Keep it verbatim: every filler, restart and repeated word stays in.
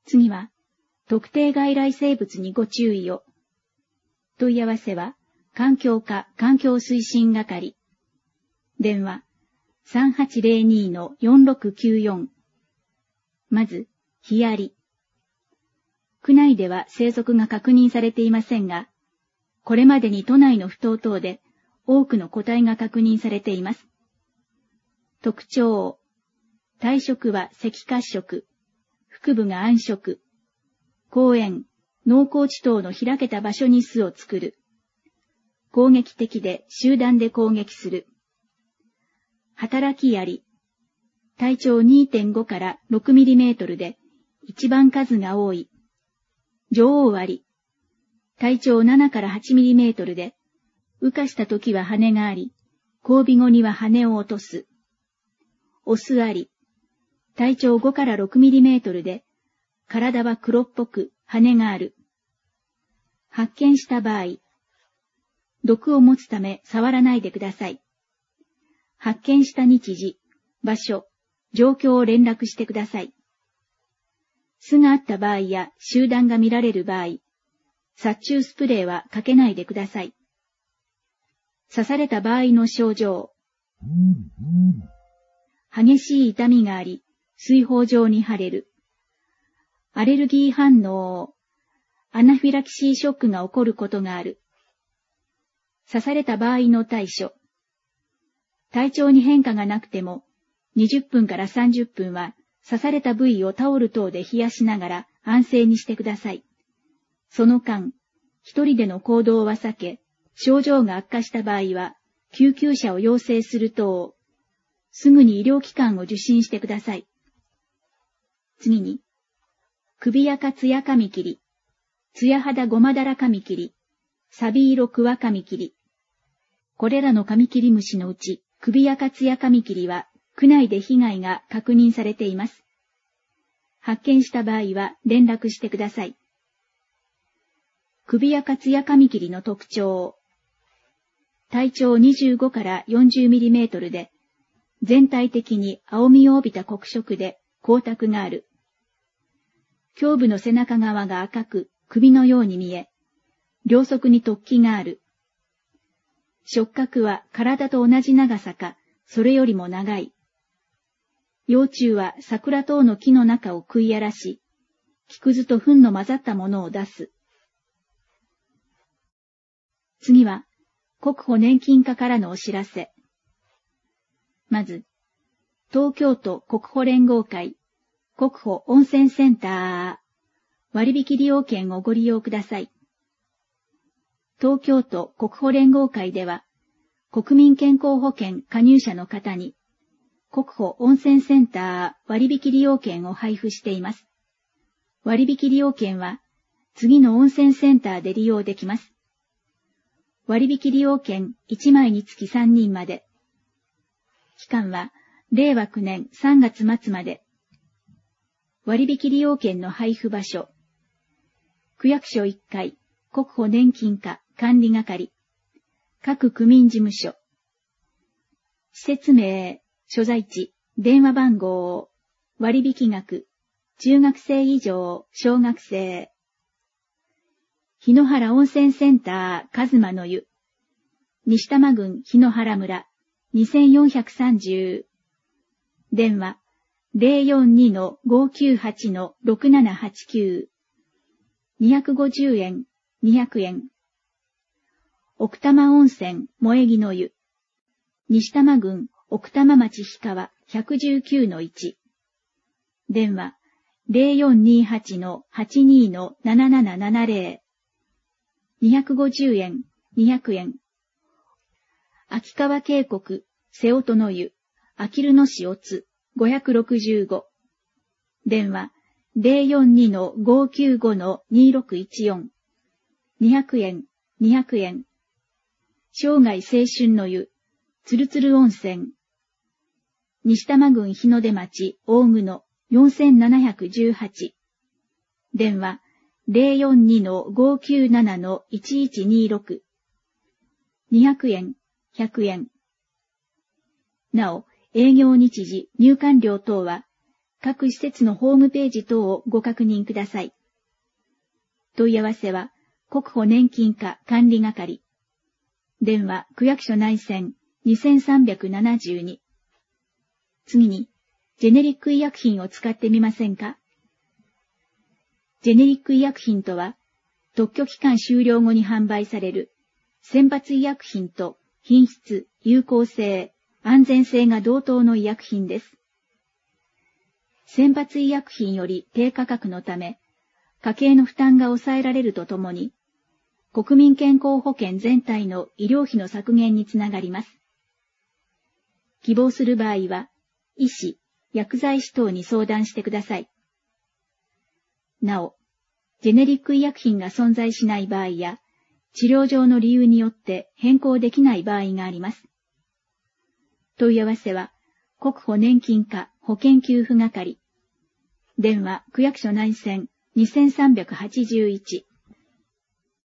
次は、特定外来生物にご注意を。問い合わせは、環境課環境推進係。電話、さんはちゼロにのよんろくきゅうよん。まず、ヒアリ。区内では生息が確認されていませんが、これまでに都内の埠頭等で多くの個体が確認されています。特徴。体色は赤褐色、腹部が暗色。公園、農耕地等の開けた場所に巣を作る。攻撃的で集団で攻撃する。働きアリ。体長 にてんご からろくミリメートルで一番数が多い。女王アリ。体長ななからはちミリメートルで、羽化した時は羽があり、交尾後には羽を落とす。オスアリ。体長ごからろくミリメートルで、体は黒っぽく羽がある。発見した場合、毒を持つため触らないでください。発見した日時、場所、状況を連絡してください。巣があった場合や集団が見られる場合、殺虫スプレーはかけないでください。刺された場合の症状。激しい痛みがあり、水疱状に腫れる。アレルギー反応、アナフィラキシーショックが起こることがある。刺された場合の対処。体調に変化がなくても、にじゅっぷんからさんじゅっぷんは刺された部位をタオル等で冷やしながら安静にしてください。その間、一人での行動は避け、症状が悪化した場合は、救急車を要請する等、すぐに医療機関を受診してください。次に、首やかつやカミキリ、ツヤ肌ゴマダラカミキリ、サビ色クワカミキリ。これらのカミキリムシのうち、首やかつやカミキリは、区内で被害が確認されています。発見した場合は連絡してください。首やかつやカミキリの特徴。体長にじゅうごからよんじゅうミリメートルで、全体的に青みを帯びた黒色で光沢がある。胸部の背中側が赤く首のように見え、両側に突起がある。触覚は体と同じ長さか、それよりも長い。幼虫は桜等の木の中を食い荒らし、木くずと糞の混ざったものを出す。次は、国保年金課からのお知らせ。まず、東京都国保連合会、国保温泉センター、割引利用券をご利用ください。東京都国保連合会では、国民健康保険加入者の方に、国保温泉センター割引利用券を配布しています。割引利用券は、次の温泉センターで利用できます。割引利用券いちまいにつきさんにんまで。期間は、れいわきゅうねんさんがつ末まで。割引利用券の配布場所。区役所いっかい、国保年金課管理係。各区民事務所。施設名、所在地、電話番号、割引額、中学生以上、小学生。日野原温泉センター、かずまの湯。西多摩郡日野原村、にせんよんひゃくさんじゅう。電話、ゼロよんにのごきゅうはちのろくななはちきゅう。にひゃくごじゅうえん、にひゃくえん。奥多摩温泉、萌木の湯。西多摩郡奥多摩町氷川ひゃくじゅうきゅうのいち。電話、ゼロよんにはちのはちにのななななななゼロ。にひゃくごじゅうえん、にひゃくえん。秋川渓谷、瀬音の湯、あきる野市おつ、ごひゃくろくじゅうご。電話、ゼロよんにのごきゅうごのにろくいちよん。にひゃくえん、にひゃくえん。生涯青春の湯、つるつる温泉。西多摩郡日の出町大久野よんせんななひゃくじゅうはち。電話、ゼロよんにのごきゅうななのいちいちにろく。にひゃくえん、ひゃくえん。なお、営業日時、入館料等は、 各施設のホームページ等をご確認ください。問い合わせは、国保年金課管理係。電話、区役所内線にせんさんびゃくななじゅうに。次に、ジェネリック医薬品を使ってみませんか？ジェネリック医薬品とは、特許期間終了後に販売される、選抜医薬品と品質、有効性、安全性が同等の医薬品です。選抜医薬品より低価格のため、家計の負担が抑えられるとともに、国民健康保険全体の医療費の削減につながります。希望する場合は、医師、薬剤師等に相談してください。なお、ジェネリック医薬品が存在しない場合や、治療上の理由によって変更できない場合があります。問い合わせは、国保年金課保険給付係。電話、区役所内線にせんさんびゃくはちじゅういち。